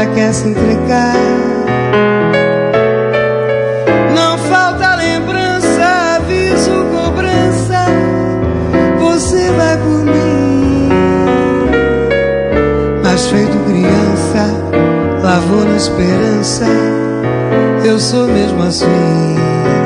ela quer se entregar. Não falta lembrança, aviso, cobrança. Você vai por mim, mas feito criança, lavou na esperança. Eu sou mesmo assim.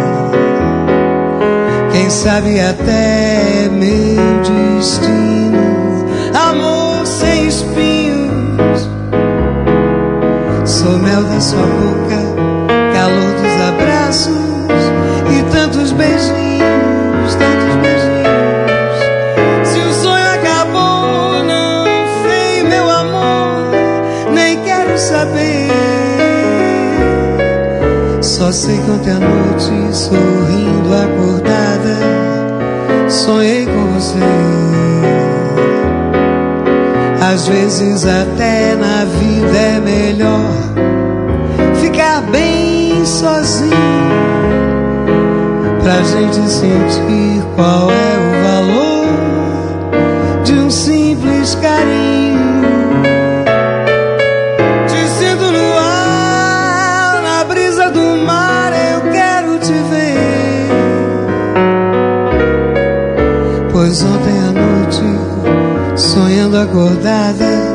Quem sabe até meu destino, amor sem espinhos. Sou mel da sua boca, calor dos abraços e tantos beijinhos, tantos beijinhos. Se o sonho acabou, não sei, meu amor, nem quero saber. Só sei que ontem à noite, sorrindo acordada, sonhei com você. Às vezes até na vida é melhor ficar bem sozinho, pra gente sentir qual é o valor de um simples carinho. Te sinto no ar, na brisa do mar, eu quero te ver. Pois ontem à noite, sonhando acordada,